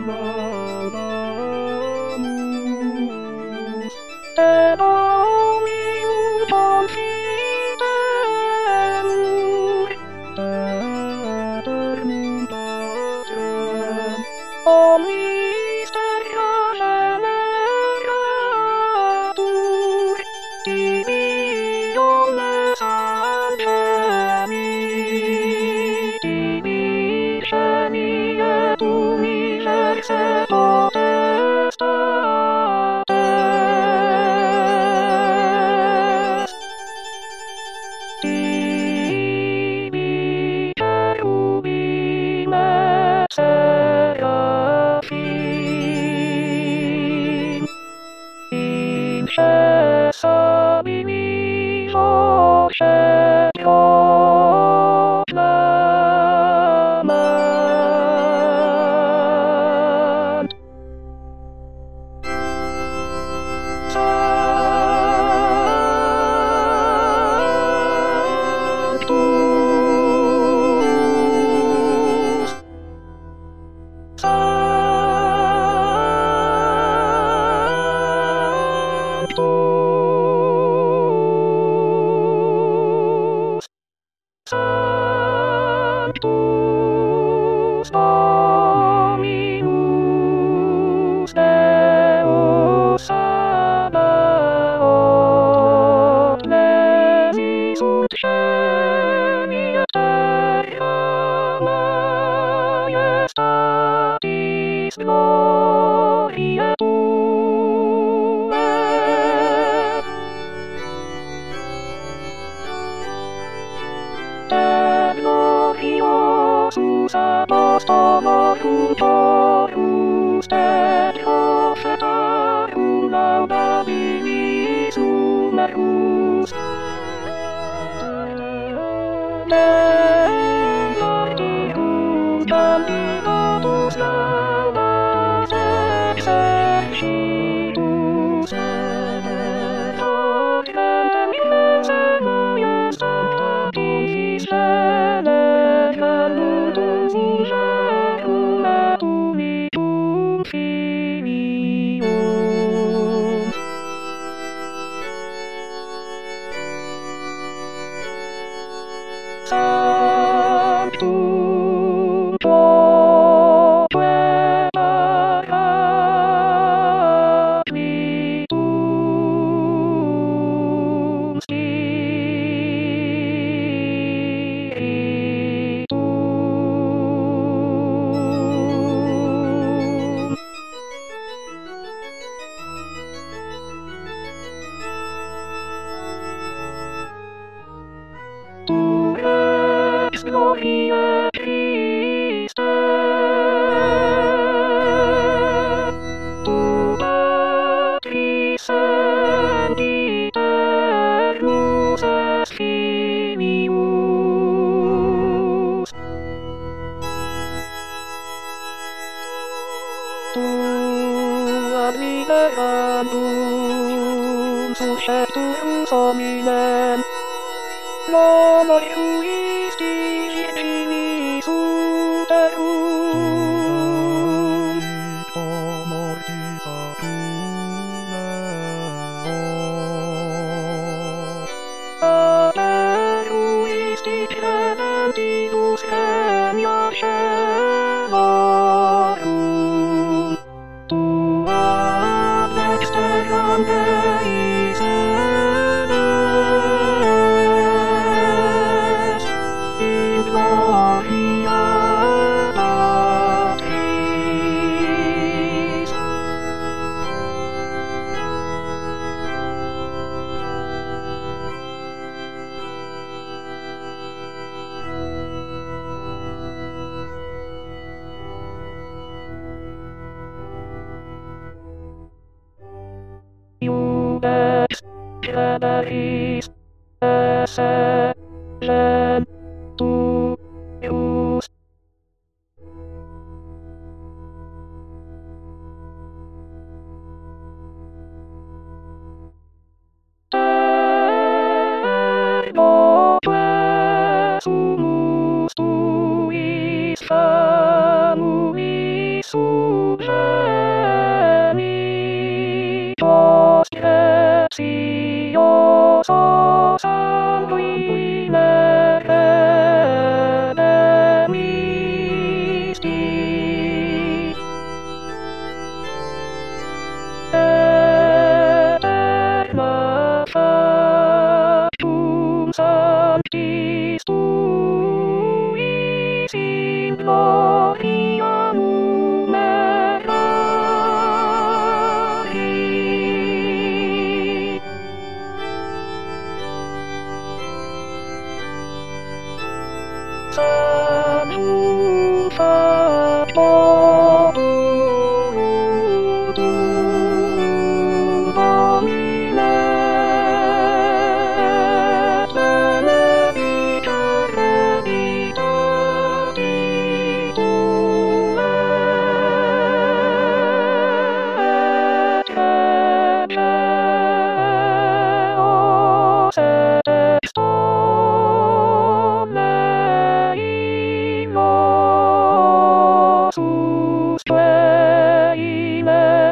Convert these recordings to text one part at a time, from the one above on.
Vamos, te doy un confident, o misterio generatur, diviones angeli, divigeni et universe potestates, divi cherubim et seraphim, in examinis proclamant. Sanctus Dominus Deus Sabaoth, levis ut caeli et terra maiestatis gloriae Tuae. Gloriosus apostolorum porus et prophetarum laudabilis numerus, de martyrium candidatus laudas exercitus, et ordinem immensae sanctatum fis Lutus Ingerum et Unicum Filium. Sanctum Proque Paraclitum Spiritum. Tu rex gloriae Christe, tu Patris sempiternus es Filius, tu ad liberandum suscepturus hominem nomor juisti virginis uterum, victo mortis aperuisti preventivus genia celorum, tu ad dexteram Deis enes, in gloria Patris. Iudex generis esse genturius, sumus tuis famulis sub precioso sanguine redemisti. Eterna factum sanctis tuis in gloria numerari. Sanum fat modutum Domine, et benedicere editati tuae, et regeos et extolle illosus in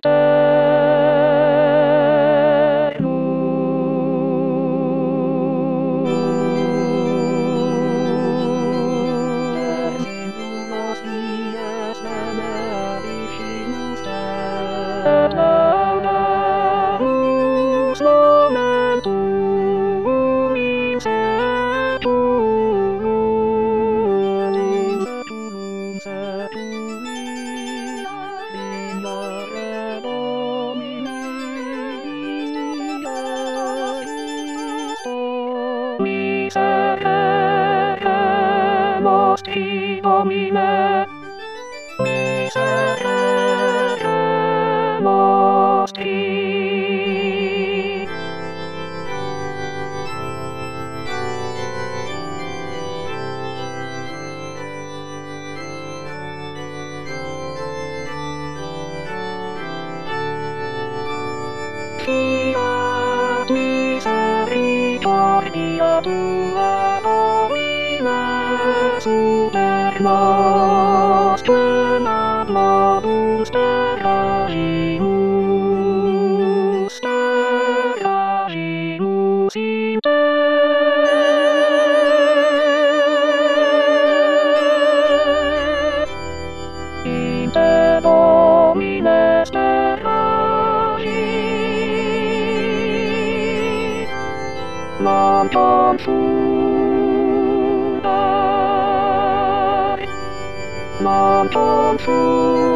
eternum. Dies benedicimus te, et laudamus momentum in setulum setui, lignare Domini, miserere nostri Domine, miserere nostri. Fiat misericordia tua, Domine, super nostrum ad modus terragimus in te. In te, Domine, non confundere, non confundere.